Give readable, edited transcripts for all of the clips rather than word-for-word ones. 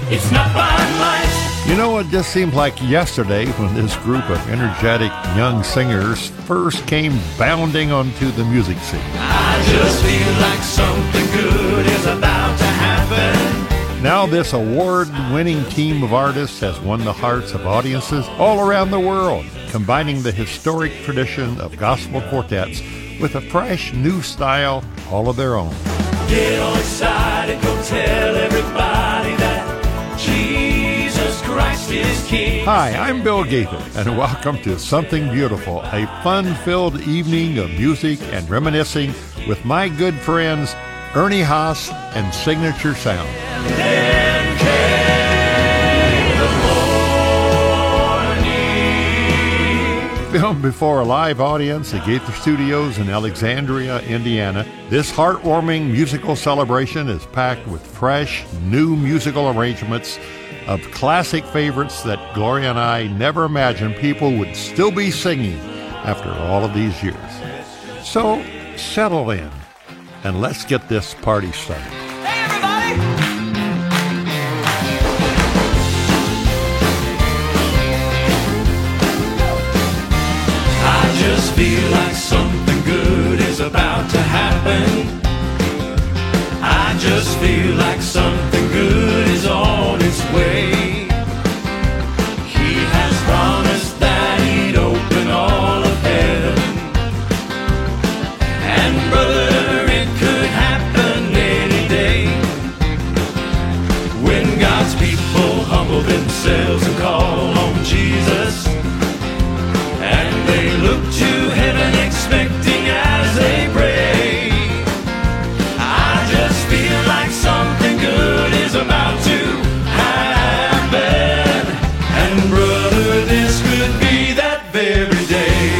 It's not by might. You know, it just seemed like yesterday when this group of energetic young singers first came bounding onto the music scene. I just feel like something good is about to happen. Now this award-winning team of artists has won the hearts of audiences all around the world, combining the historic tradition of gospel quartets with a fresh new style all of their own. Get all excited, go tell everybody that Jesus Christ is King. Hi, I'm Bill Gaither, and welcome to Something Beautiful, a fun-filled evening of music and reminiscing with my good friends Ernie Haas and Signature Sound. Then came the morning. Filmed before a live audience at Gaither Studios in Alexandria, Indiana, this heartwarming musical celebration is packed with fresh, new musical arrangements of classic favorites that Gloria and I never imagined people would still be singing after all of these years. So, settle in, and let's get this party started. Hey, everybody! I just feel like something good is about to happen. I just feel like something good is on its way. He has promised that he'd open all of heaven. And brother, it could happen any day. When God's people humble themselves and call on Jesus, and they look to heaven expecting as they pray. I just feel like something good is about to happen. And brother, this could be that very day.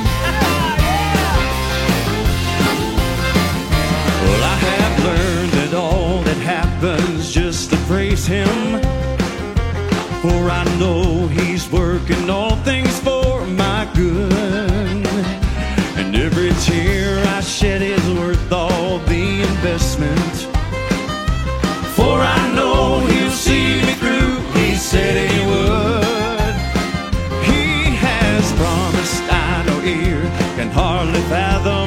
Well, I have learned that all that happens just to praise Him. For I know He's working all things for my good. And every tear I shed is worth all the investment. For I know He'll see me through, He said He would. He has promised, I no ear can hardly fathom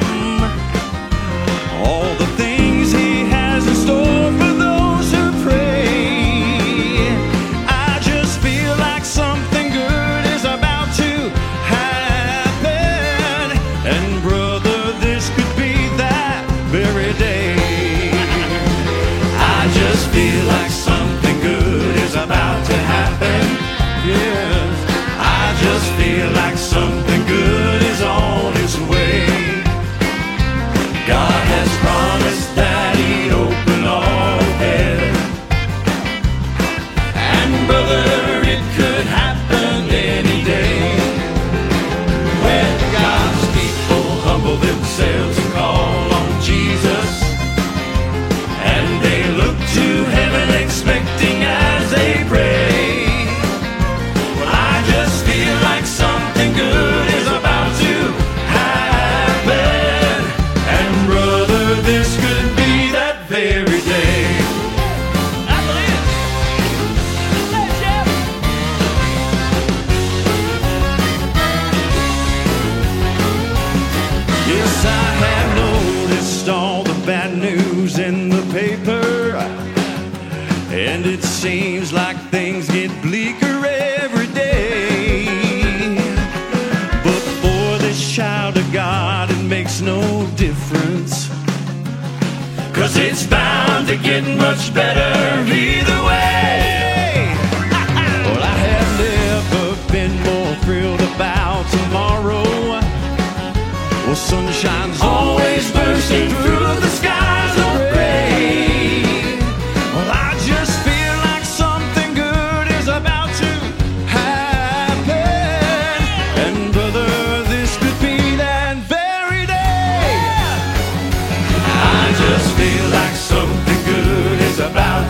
all the things He has in store for those who pray. I just feel like something good is about to happen. And brother, this could be that very day. I just feel like something good is about to happen. Yes, I just feel like something good is on its way. God has promised that He'd open all heaven. And brother, it could happen any day. When God's people humble themselves and call on Jesus, and they look to heaven expecting as they pray. Well, I just feel like something good is about to happen. And brother, this could be that very day. I believe it. Let's jam. Yes, I have noticed all the bad news in the paper, and it seems like things get bleaker every day. But for this child of God, it makes no difference, 'cause it's bound to get much better either way. Well, I have never been more thrilled about tomorrow. Well, sunshine's always bursting through the skies of gray. Well, I just feel like something good is about to happen. And brother, this could be that very day. I just feel like something good is about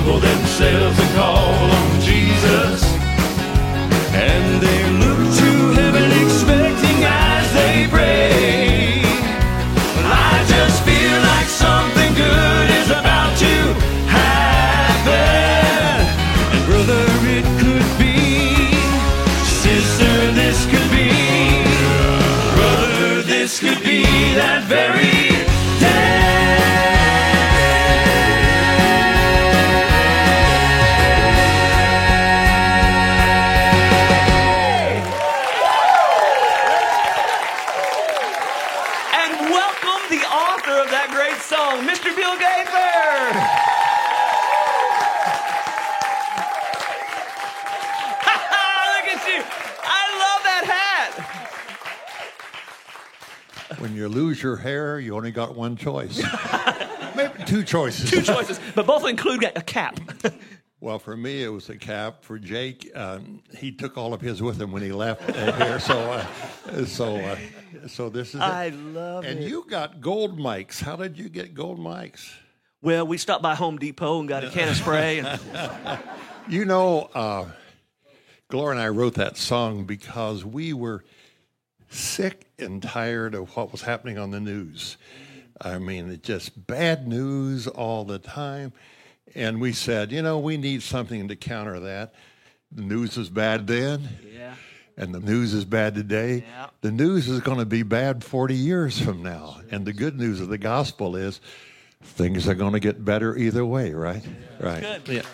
humble themselves and call on Jesus. And they look to heaven expecting as they pray. Well, I just feel like something good is about to happen. And brother, it could be. Sister, this could be. Brother, this could be that very Mr. Bill Gaither! Look at you! I love that hat! When you lose your hair, you only got one choice. Maybe two choices. Two choices, but both include a cap. Well, for me, it was a cap. For Jake, he took all of his with him when he left here. So this is it. I love it. And you got gold mics. How did you get gold mics? Well, we stopped by Home Depot and got a can of spray. And You know, Gloria and I wrote that song because we were sick and tired of what was happening on the news. I mean, it's just bad news all the time. And we said, you know, we need something to counter that. The news was bad then. yeah. And the news is bad today. Yeah. The news is going to be bad 40 years from now. And the good news of the gospel is things are going to get better either way, right? Yeah. Right. Good. Yeah.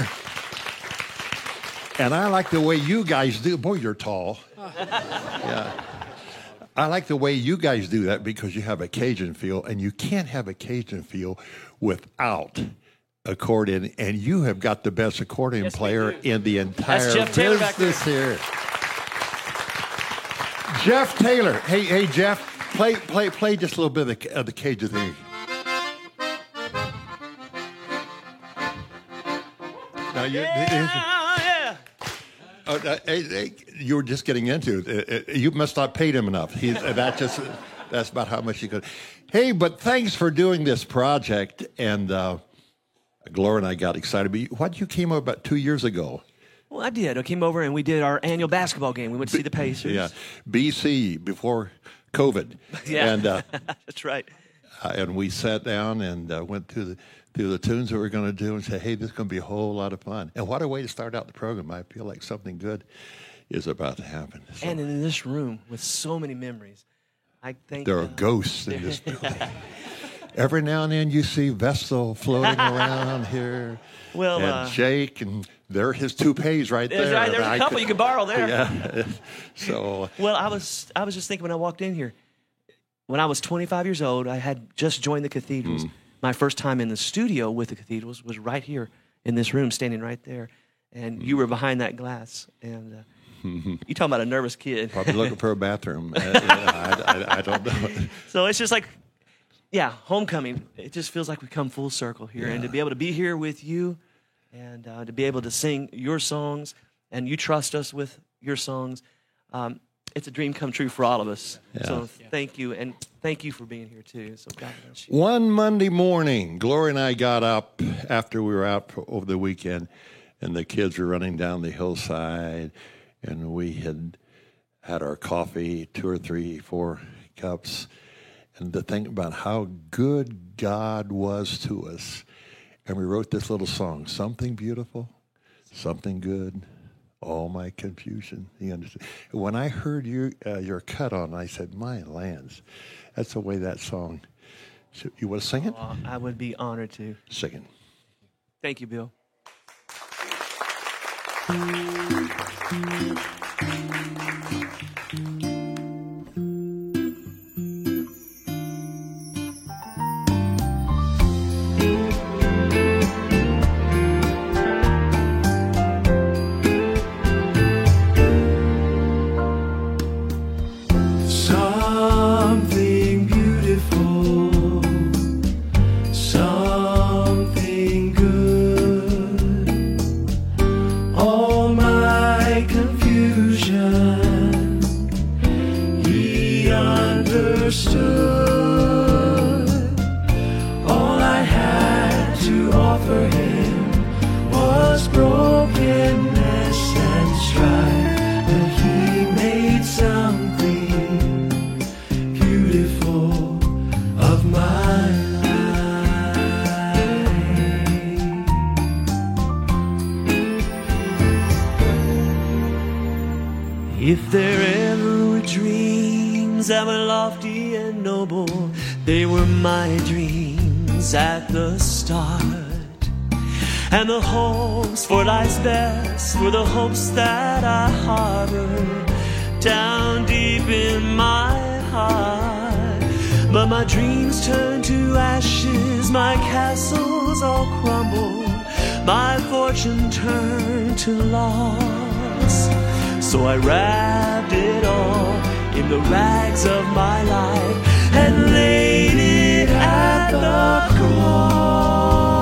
And I like the way you guys do. Boy, you're tall. Yeah. I like the way you guys do that because you have a Cajun feel, and you can't have a Cajun feel without accordion, and you have got the best accordion player in the entire That's Jeff Taylor back there. business here. Jeff Taylor. Hey, Jeff, play just a little bit of the Cajun thing. Now Yeah. you were just getting into it. You must not paid him enough. That's about how much you could. Hey, but thanks for doing this project. And Gloria and I got excited. But what you came up about 2 years ago? Well, I did. I came over and we did our annual basketball game. We went to see the Pacers. Yeah, BC before COVID. Yeah, And that's right. and we sat down and went through the tunes that we're going to do and said, hey, this is going to be a whole lot of fun. And what a way to start out the program. I feel like something good is about to happen. So And in this room with so many memories, I think there are ghosts in this building. Every now and then you see Vestal floating around here. Well, and Jake, and there are his toupees right there. There's a couple you could borrow there. Yeah. So. Well, I was just thinking when I walked in here, when I was 25 years old, I had just joined the Cathedrals. My first time in the studio with the Cathedrals was right here in this room, standing right there. And you were behind that glass. And you talking about a nervous kid. Probably looking for a bathroom. I don't know. So it's just like, yeah, homecoming. It just feels like we come full circle here. And to be able to be here with you and to be able to sing your songs, and you trust us with your songs, it's a dream come true for all of us. Yeah. So thank you, and thank you for being here too. So God bless you. One Monday morning, Gloria and I got up after we were out over the weekend, and the kids were running down the hillside, and we had our coffee, 2 or 3, 4 cups, and to think about how good God was to us. And we wrote this little song, something beautiful, something good, all my confusion. You understand? When I heard your cut on, I said, my lands, that's the way that song. So you want to sing it? I would be honored to. Sing it. Thank you, Bill. Something beautiful, something good. All my confusion If there ever were dreams that were lofty and noble, they were my dreams at the start. And the hopes for life's best were the hopes that I harbored down deep in my heart. But my dreams turned to ashes, my castles all crumbled, my fortune turned to loss. So I wrapped it all in the rags of my life and laid it at the cross.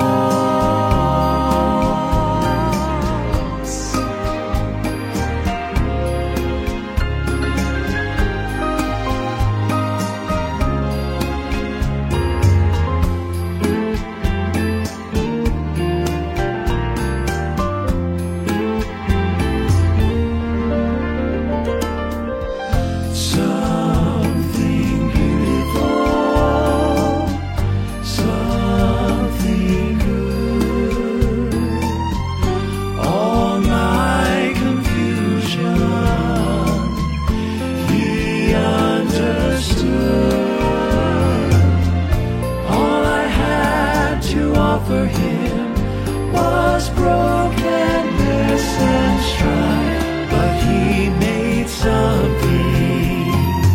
For him was brokenness and strife, but he made something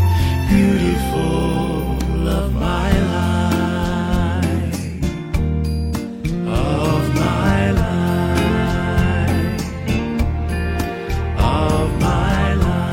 beautiful of my life, of my life, of my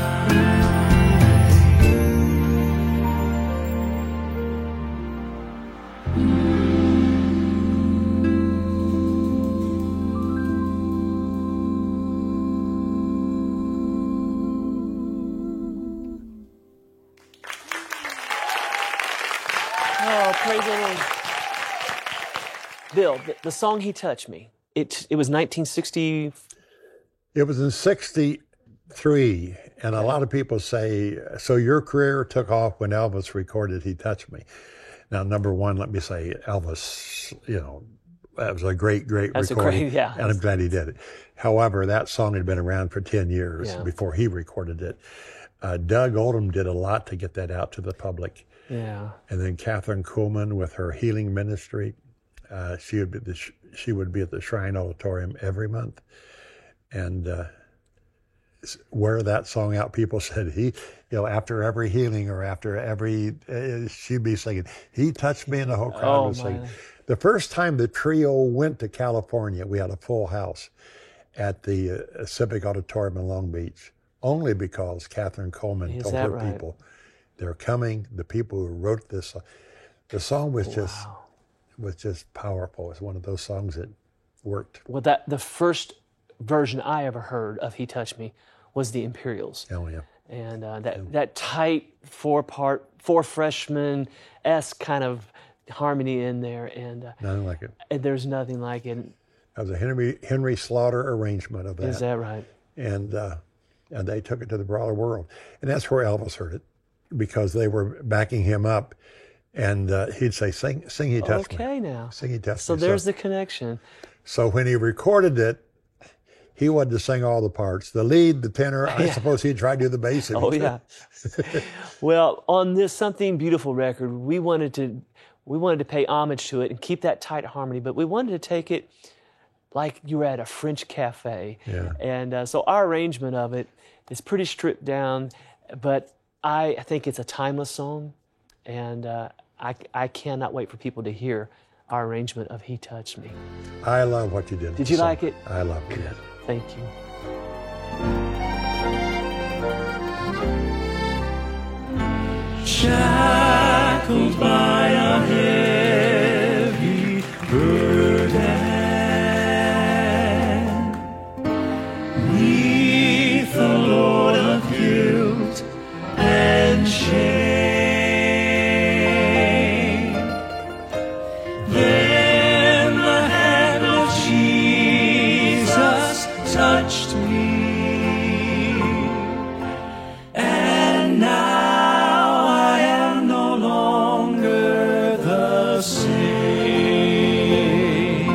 Praise the Lord. Bill, the song He Touched Me, it was 1960. It was in 63, and a lot of people say, so your career took off when Elvis recorded He Touched Me. Now, number one, let me say, Elvis, that was a great recording, and I'm glad he did it. However, that song had been around for 10 years before he recorded it. Doug Oldham did a lot to get that out to the public. Yeah. And then Catherine Kuhlman with her healing ministry, she would be at the Shrine Auditorium every month, and wear that song out. People said after every healing or after every, she'd be singing, "He touched me," and the whole crowd was singing. The first time the trio went to California, we had a full house at the Civic Auditorium in Long Beach, only because Catherine Kuhlman told her people, they're coming. The people who wrote this, the song was just powerful. It's one of those songs that worked. Well, the first version I ever heard of "He Touched Me" was the Imperials. Oh yeah. And that tight four freshman-esque kind of harmony in there, and nothing like it. And there's nothing like it. That was a Henry Slaughter arrangement of that. Is that right? And they took it to the broader world, and that's where Elvis heard it, because they were backing him up, and he'd say, "Sing, He Touched Me." Okay, now. Sing, He Touched Me. So there's the connection. So when he recorded it, he wanted to sing all the parts, the lead, the tenor. I suppose he'd try to do the bass. Oh yeah. Well, on this Something Beautiful record, we wanted to pay homage to it and keep that tight harmony, but we wanted to take it like you were at a French cafe. Yeah. And so our arrangement of it is pretty stripped down, but I think it's a timeless song, and I cannot wait for people to hear our arrangement of "He Touched Me." I love what you did. Did you like it? I love it. Good. Thank you. Shackled by a heavy burden, neath the load of guilt and shame, then the hand of Jesus touched me, and now I am no longer the same.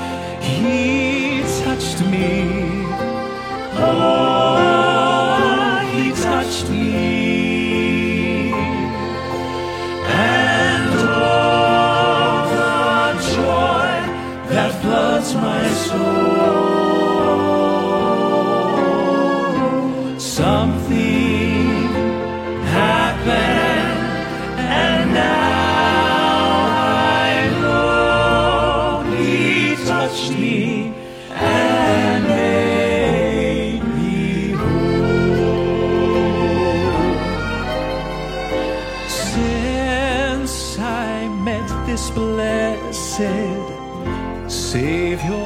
He touched me, oh, my soul. Something happened, and now I know He touched me and made me whole. Since I met this blessed Savior,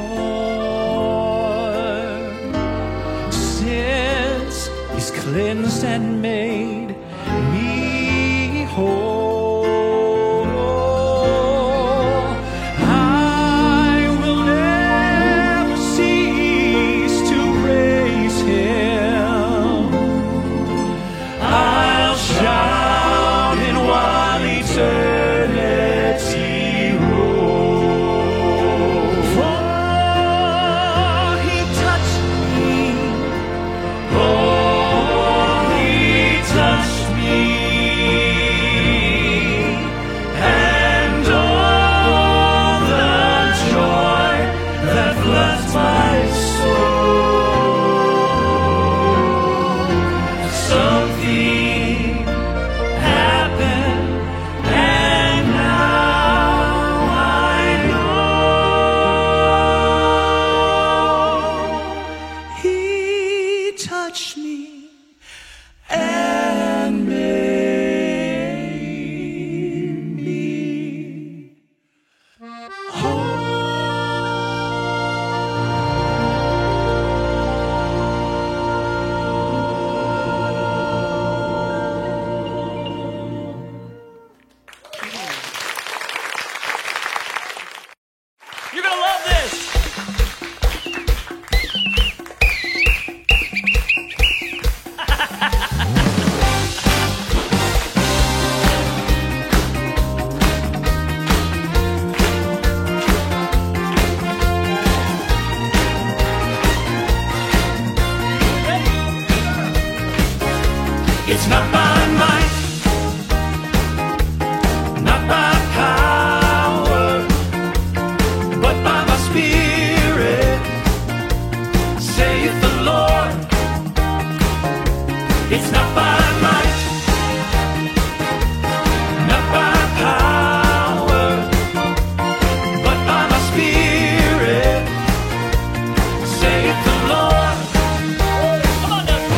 since He's cleansed and made me whole, I will never cease to praise Him. I'll shout in while eternity rolls. For He touched me. Oh, He touched me. And all the joy that floods my soul. Something happened, and now I know He touched me and made me whole. You're gonna love this. It's not by might, not by power, but by my Spirit, saith the Lord. It's not by might, not by power, but by my Spirit, saith the Lord. Come on now.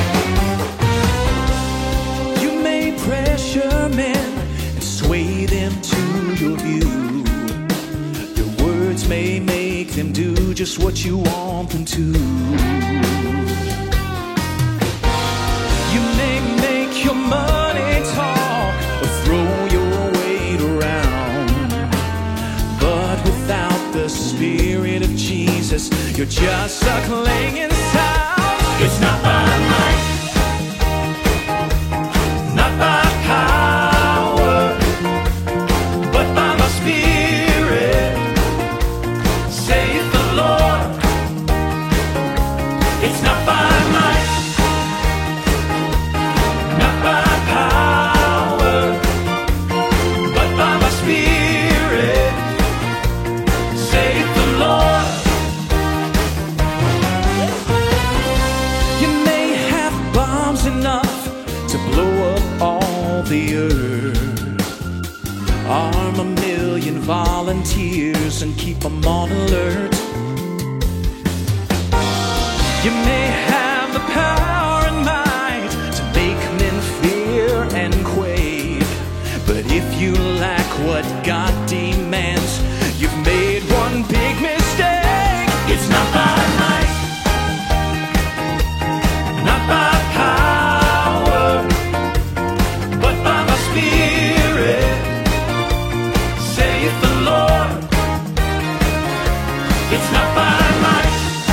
You may pressure men and sway them to your view. Your words may make them do just what you want them to. You may make your money talk or throw your weight around, but without the Spirit of Jesus, you're just a clanging sound. It's not by might, not by power, but by my Spirit, saith the Lord. It's not by might, not by power, but by my Spirit, saith the Lord. You may have bombs enough to blow up all the earth, arm 1,000,000 volunteers and keep them on alert. You may have the power and might to make men fear and quake, but if you lack what God demands, you've made one big mistake. It's not by might, not by power, but by my Spirit, saith the Lord. It's not by might,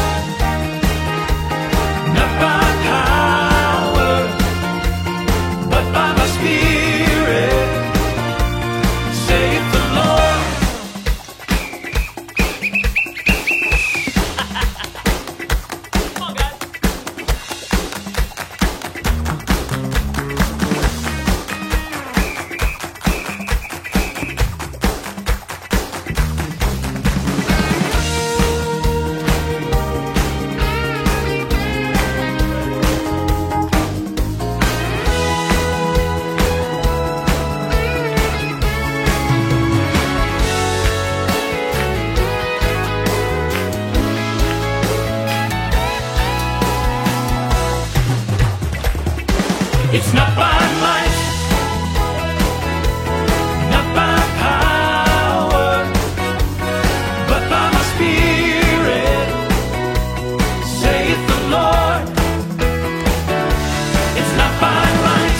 not by power, but by my Spirit, saith the Lord. Come on, guys. It's not by might, not by power, but by my Spirit, saith the Lord. It's not by might,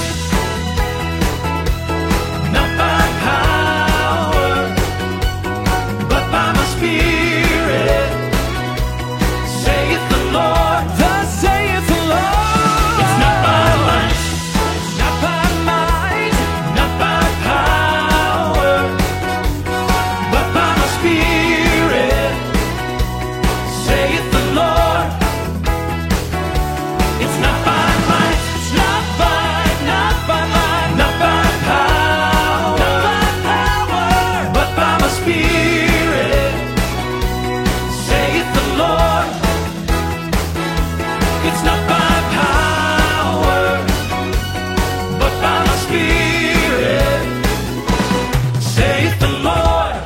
not by power, but by my Spirit, saith the Lord. Thus saith the Lord. It's not by might, not by might, not by power, but by my Spirit, saith the Lord. It's not by might, it's not by might, not by power, but by my Spirit, saith the Lord. It's not by power, but by my Spirit, saith the Lord.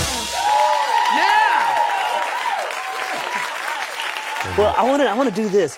Well, I want to do this.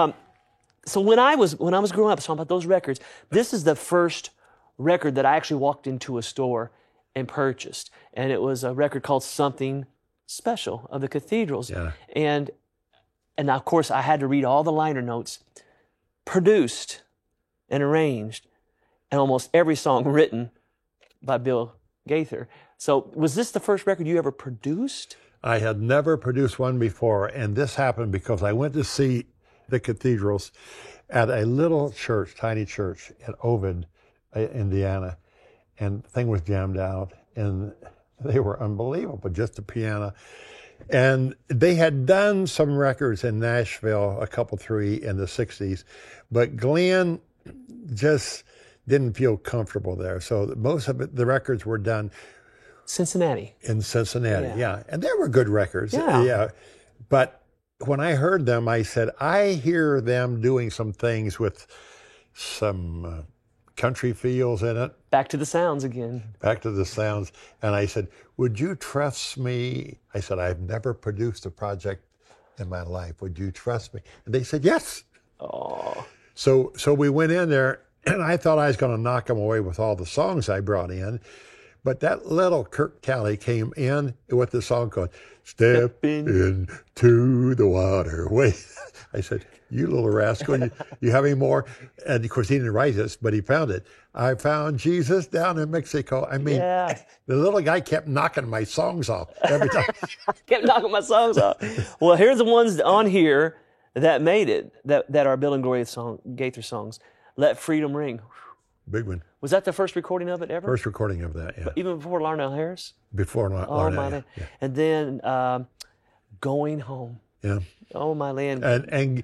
So when I was growing up, talking about those records, this is the first record that I actually walked into a store and purchased, and it was a record called Something Special of the Cathedrals. Yeah. And of course I had to read all the liner notes, produced and arranged, and almost every song written by Bill Gaither. So was this the first record you ever produced? I had never produced one before, and this happened because I went to see the Cathedrals at a little church, tiny church in Ovid, Indiana, and the thing was jammed out, and they were unbelievable, just the piano. And they had done some records in Nashville, a couple, 3 in the 60s, but Glenn just didn't feel comfortable there. So most of it, the records were done Cincinnati. in Cincinnati, Yeah. yeah. And they were good records, Yeah. But when I heard them, I said, I hear them doing some things with some country feels in it, Back to the sounds again. back to the sounds. And I said, would you trust me? I said, I've never produced a project in my life. Would you trust me? And they said, yes. Oh, So we went in there, and I thought I was going to knock them away with all the songs I brought in. But that little Kirk Talley came in with the song called Step Into the Water. Wait, I said, you little rascal, you have any more? And of course, he didn't write this, but he found it. I found Jesus down in Mexico. I mean, yeah. the little guy kept knocking my songs off every time. Kept knocking my songs off. Well, here's the ones on here that made it, that are Bill and Gloria Gaither songs. Let Freedom Ring. Big one. Was that the first recording of it ever? First recording of that, yeah. Even before Larnell Harris? Before Oh, Larnell, my land. yeah. And then Going Home. Yeah. Oh, my land. And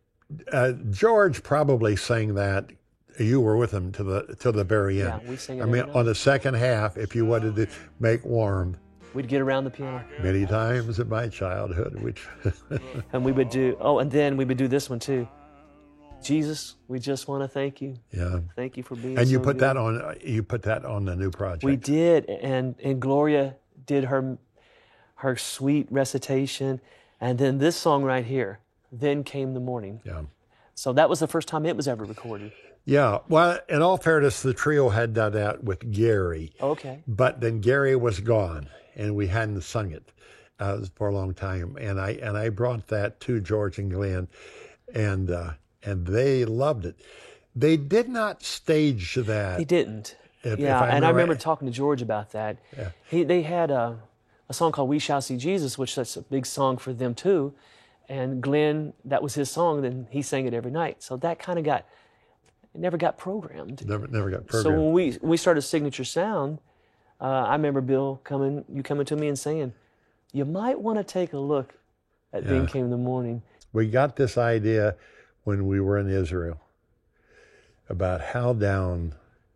George probably sang that. You were with him to the very end. Yeah, we sang it I mean, every night. on the second half, if you wanted to make warm, We'd get around the piano. many times in my childhood, which And we would do, and then we would do this one too. Jesus, we just want to thank you. yeah. Thank you for being And you so put good. that on the new project. We did, and Gloria did her sweet recitation, and then this song right here, Then Came the Morning. Yeah. So that was the first time it was ever recorded. Yeah. Well, in all fairness, the trio had done that with Gary. Okay. But then Gary was gone, and we hadn't sung it for a long time. And I brought that to George and Glenn, and they loved it. They did not stage that. He didn't. If yeah, I and I remember remember right. talking to George about that. Yeah. They had a song called We Shall See Jesus, which that's a big song for them too. And Glenn, that was his song, and he sang it every night. So that kind of never got programmed. Never got So programmed. when we started Signature Sound, I remember Bill coming to me and saying, you might want to take a look at Then Came the Morning. We got this idea when we were in Israel about how down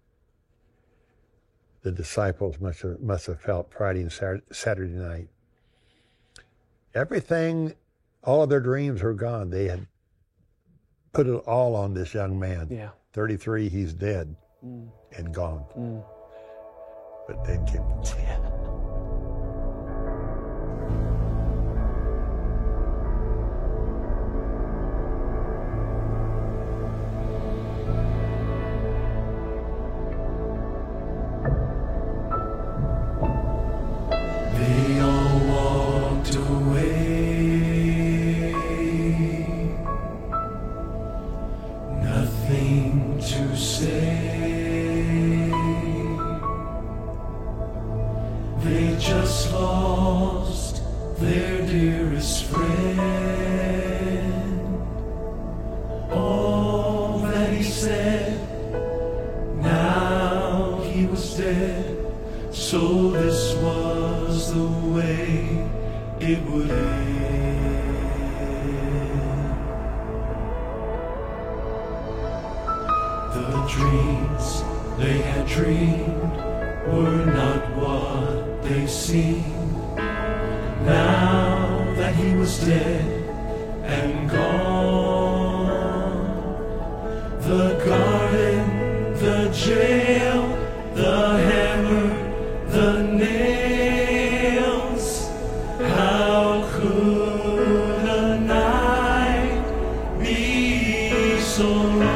the disciples must have felt Friday and Saturday night. Everything, all of their dreams were gone. They had put it all on this young man. Yeah. 33, he's dead and gone. But then came Yeah. friend. All that he said, now he was dead. So this was the way it would end. The dreams they had dreamed were not what they seemed. Now that he was dead and gone, the garden, the jail, the hammer, the nails, how could a night be so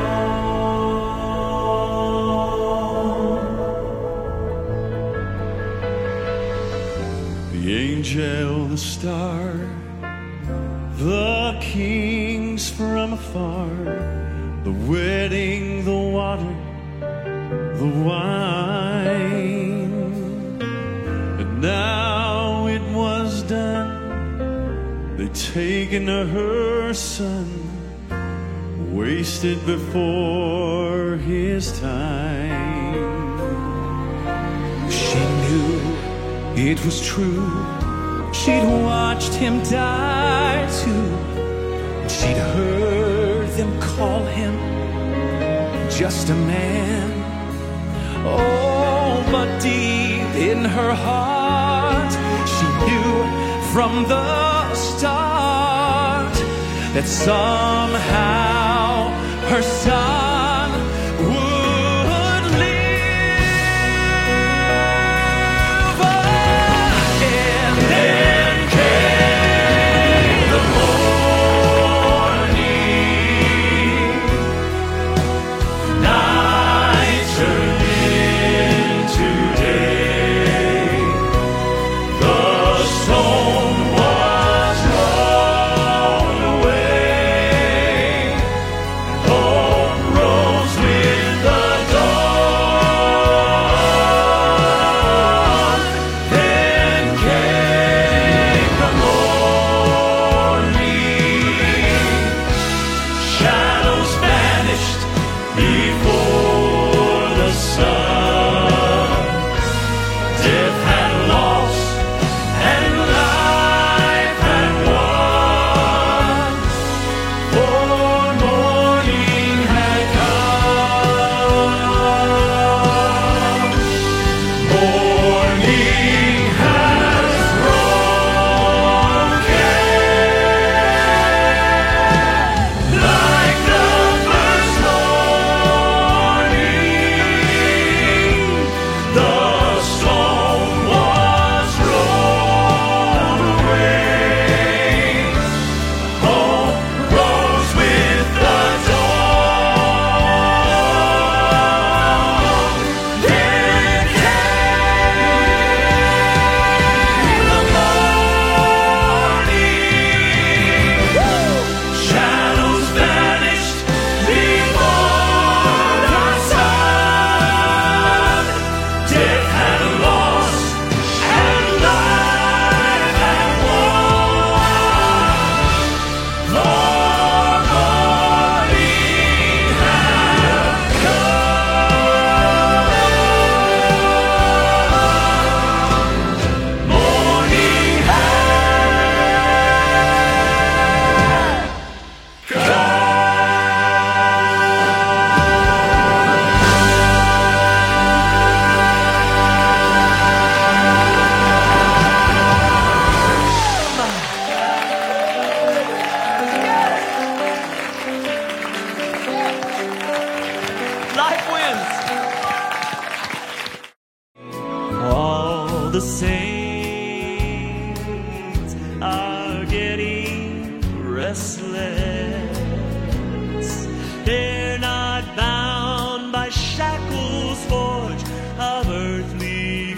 long? The angel, the star, the kings from afar, the wedding, the water, the wine. And now it was done. They'd taken her son, wasted before his time. She knew it was true. She'd watched him die too. She'd heard them call him just a man. Oh, but deep in her heart, she knew from the start that somehow her son would live. And then came the morning, night turned into day. The stone was rolled away. Hope rose with the dawn. Then came the morning. Shadows vanished before the sun. Death had lost and life had won. For morning had come. Morning has broken like the first morning. The stone was rolled away. Hope rose with the dawn. Then came the morning. Shadows vanished before the sun. Death had lost and life had won. Lord, morning had come. Morning had come. Life wins. All the saints are getting restless. They're not bound by shackles forged of earthly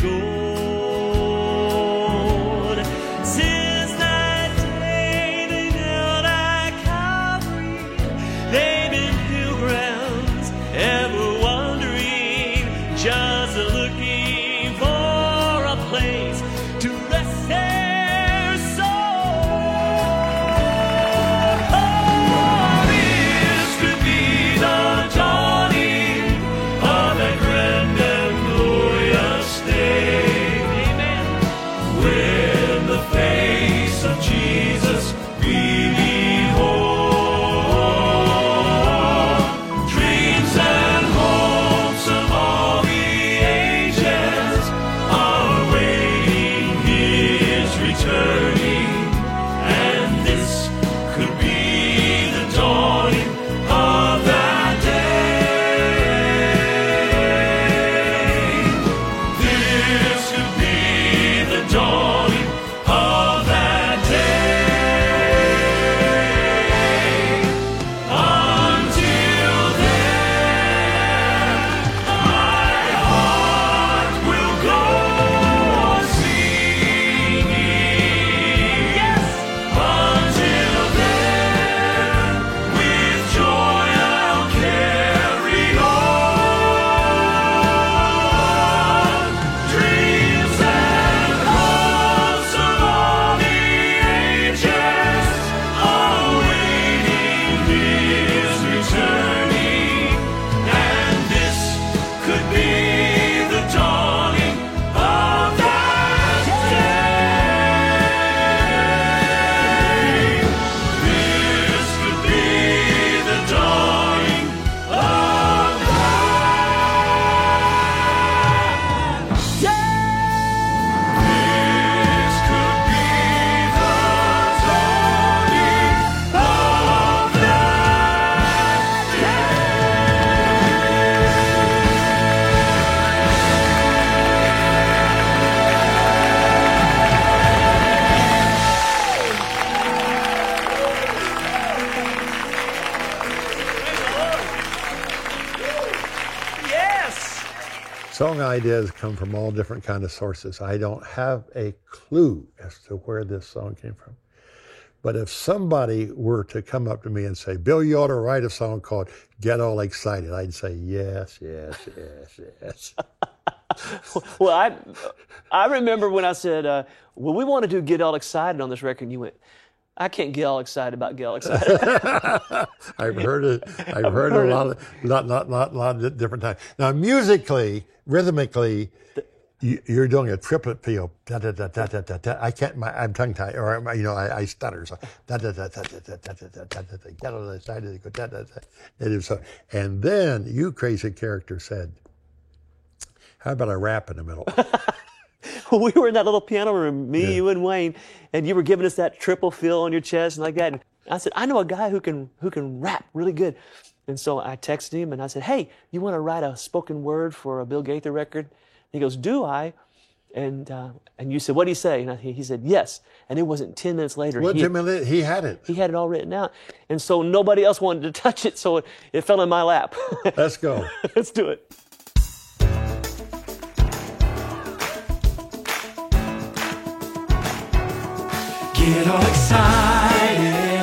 gold. Since that day they knelt at Calvary, they've been pilgrims, ever wandering, just looking for a place to rest their soul. Song ideas come from all different kind of sources. I don't have a clue as to where this song came from. But if somebody were to come up to me and say, Bill, you ought to write a song called Get All Excited, I'd say, yes. Well, I remember when I said, well, we want to do Get All Excited on this record, and you went, I can't get all excited about Get All Excited. I've heard it. I've heard it a lot of different times. Now, musically, rhythmically, you're doing a triplet feel. Da, da, da, da, da, da, da. I can't. I'm tongue tied, or I stutter. So da da da da da da da da da da da. Get on the side of the da da da. It is so. And then you, crazy character, said, "How about a rap in the middle?" We were in that little piano room, me, you, and Wayne, and you were giving us that triple feel on your chest and like that. And I said, I know a guy who can rap really good. And so I texted him and I said, hey, you want to write a spoken word for a Bill Gaither record? He goes, do I? And you said, what did he say? And he said, yes. And it wasn't 10 minutes later. He had it. He had it all written out. And so nobody else wanted to touch it, so it fell in my lap. Let's go. Let's do it. Get all excited,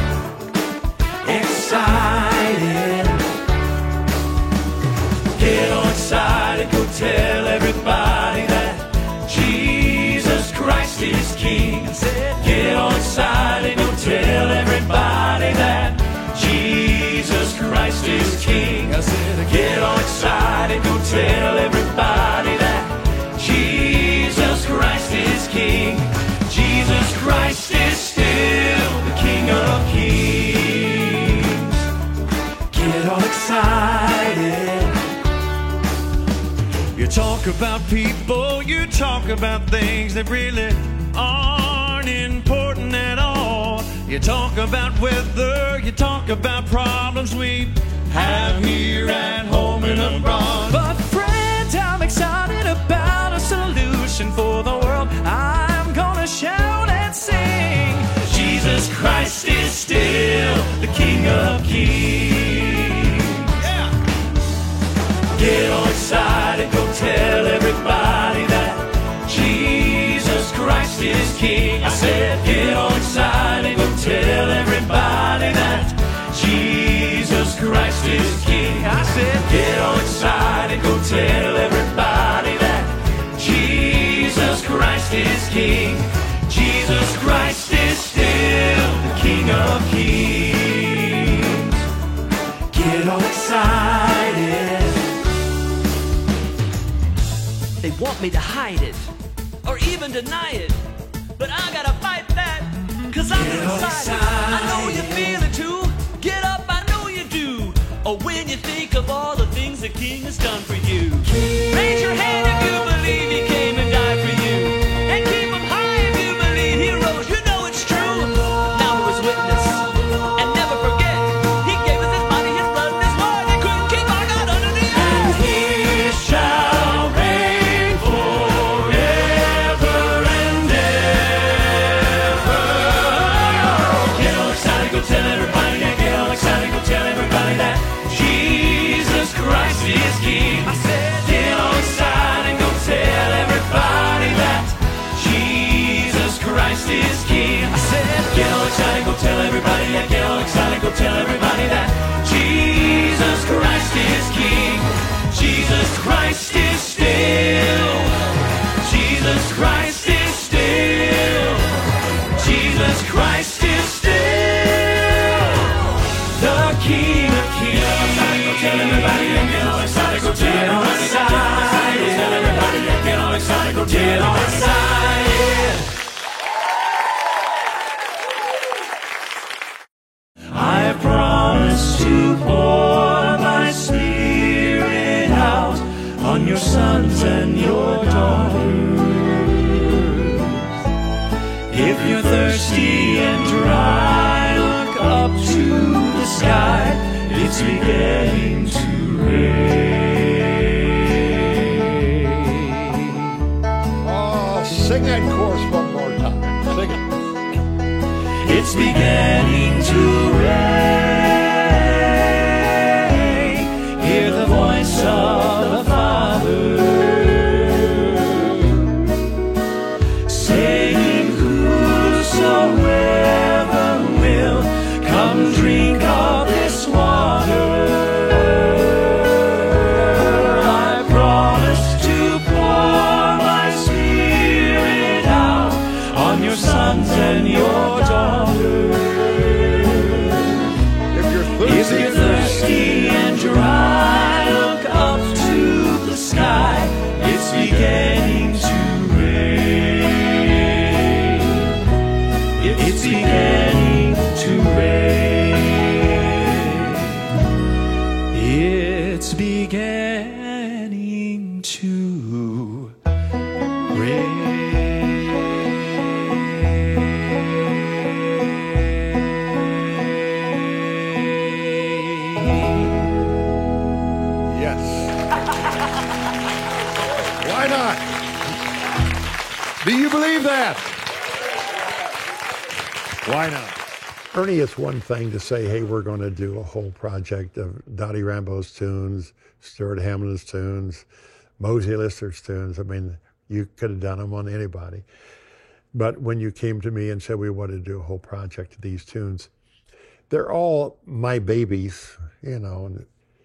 excited. Get all excited, go tell everybody that Jesus Christ is King. Get all excited, go tell everybody that Jesus Christ is King. Get all excited, go tell everybody that Jesus Christ is King. Jesus Christ is still the King of Kings. Get all excited. You talk about people, you talk about things that really aren't important at all. You talk about weather, you talk about problems we have here at home and abroad. But friend, I'm excited about a solution for the world. I'm gonna shout and sing. Jesus Christ is still the King of Kings. Yeah. Get all excited, go tell everybody that Jesus Christ is King. I said, get all excited, go tell everybody that Jesus Christ is King. I said, get all excited, go tell everybody that Jesus Christ is King. Jesus Christ is still the King of Kings. Get all excited. They want me to hide it or even deny it, but I gotta fight that, cause I'm excited. I know you feel it too. Get up, I know you do. Or when you think of all the things the King has done for you. Raise your hand if you believe he came and died for you. And keep him high if you believe he rose. You know it's true. Now his witness. And never forget, he gave us his body, his blood, and his word. They couldn't keep our God under the earth. And he shall reign forever and ever. Get all excited, go tell everybody. Yeah, get all excited, go tell everybody that Jesus Christ is King. I said, get all excited, go tell everybody that Jesus Christ is King. I said, get all excited, go tell everybody. Yeah, get all excited, go tell everybody that Jesus Christ is King. Jesus Christ is still. Jesus Christ is still. Jesus Christ is still the King of Kings. Tell everybody, get all excited, go tell everybody, tell everybody, get all excited, go get all excited. I have promised to pour my Spirit out on your sons and your daughters. If you're thirsty and dry, look up to the sky. It's beginning to rain. Oh, sing that chorus one more time. Sing it. It's beginning to rain. Hear the voice of the Father. you believe that? Why not? Ernie, it's one thing to say, hey, we're going to do a whole project of Dottie Rambo's tunes, Stuart Hamlin's tunes, Mosey Lister's tunes. I mean, you could have done them on anybody. But when you came to me and said we wanted to do a whole project of these tunes, they're all my babies, you know. And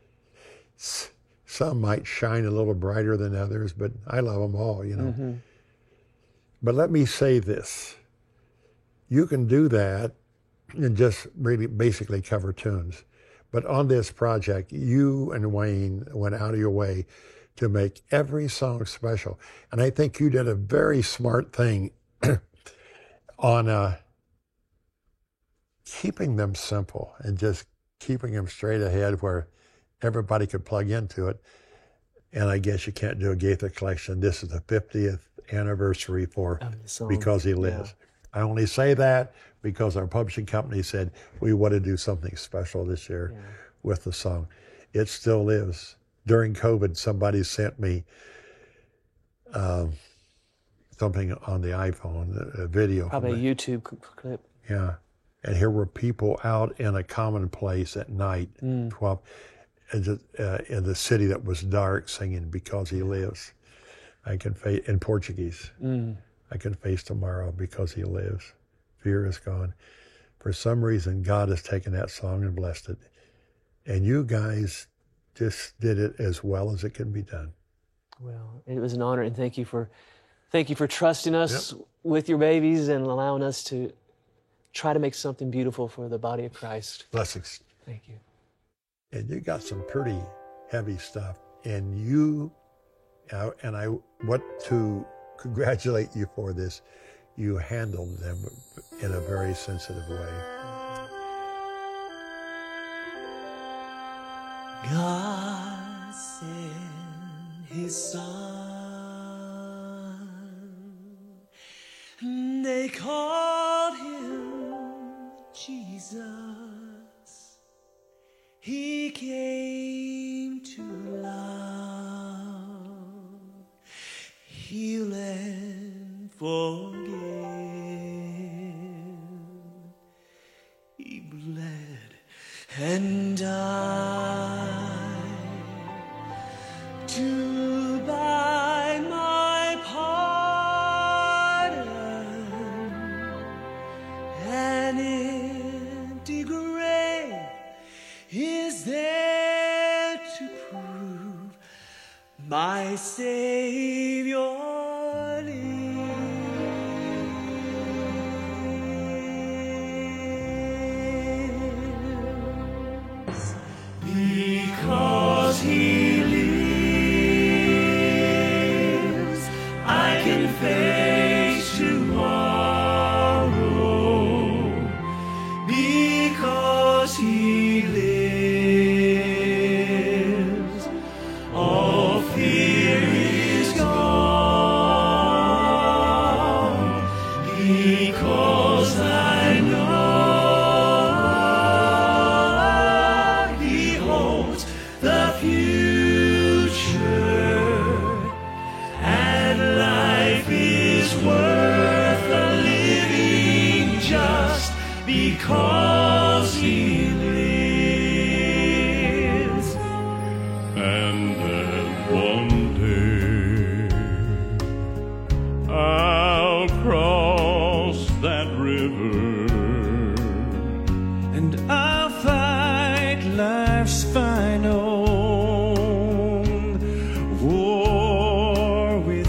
some might shine a little brighter than others, but I love them all, you know. Mm-hmm. But let me say this. You can do that and just really basically cover tunes. But on this project, you and Wayne went out of your way to make every song special. And I think you did a very smart thing on keeping them simple and just keeping them straight ahead where everybody could plug into it. And I guess you can't do a Gaither collection. This is the 50th anniversary for Because He Lives. Yeah. I only say that because our publishing company said we want to do something special this year with the song. It still lives. During COVID, somebody sent me something on the iPhone, a video. Probably a YouTube clip. Yeah. And here were people out in a common place at night, 12, in the city that was dark, singing Because He Lives. I can face, in Portuguese, I can face tomorrow because He lives. Fear is gone. For some reason, God has taken that song and blessed it. And you guys just did it as well as it can be done. Well, it was an honor, and thank you for trusting us with your babies and allowing us to try to make something beautiful for the body of Christ. Blessings. Thank you. And you got some pretty heavy stuff, and you, and I want to congratulate you for this. You handled them in a very sensitive way. God sent His Son. They called Him Jesus. He came to love, heal and forgive. He bled and died to buy my pardon. An empty grave is there to prove my Savior lives. Because He lives, I can face tomorrow. Because He lives, all fear is gone. Because I know He holds the future, and life is worth the living just because He lives. And then one day I'll cross that river, and I'll fight life's final war with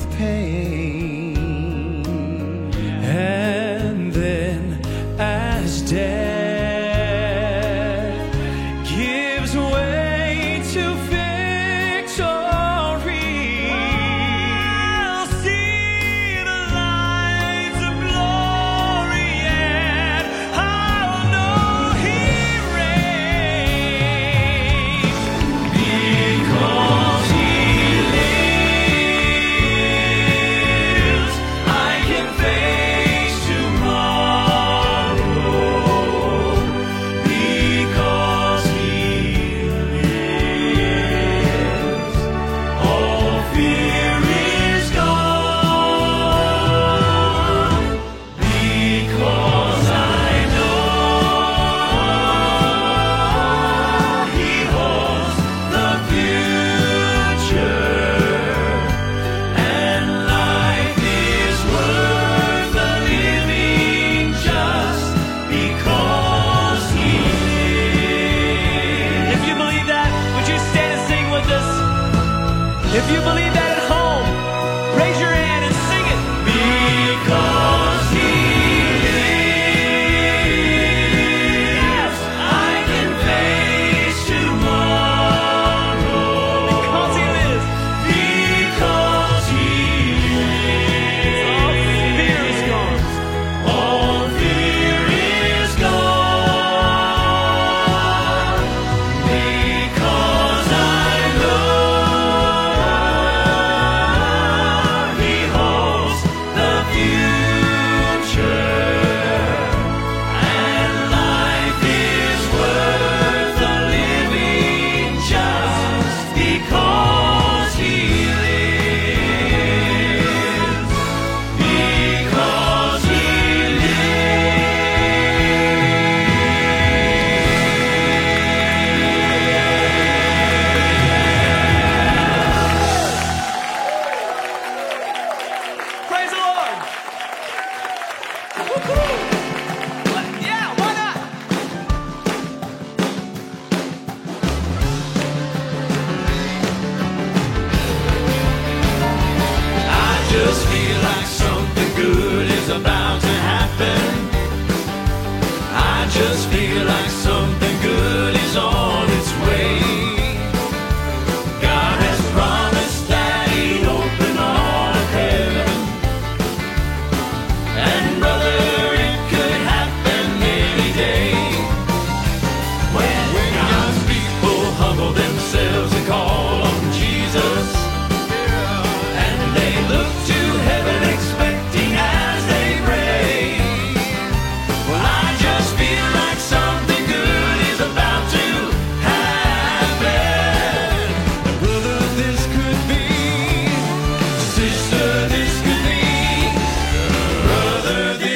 pain. And then as death gives way to victory, I'll see the lights of glory, and I'll know He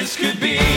this could be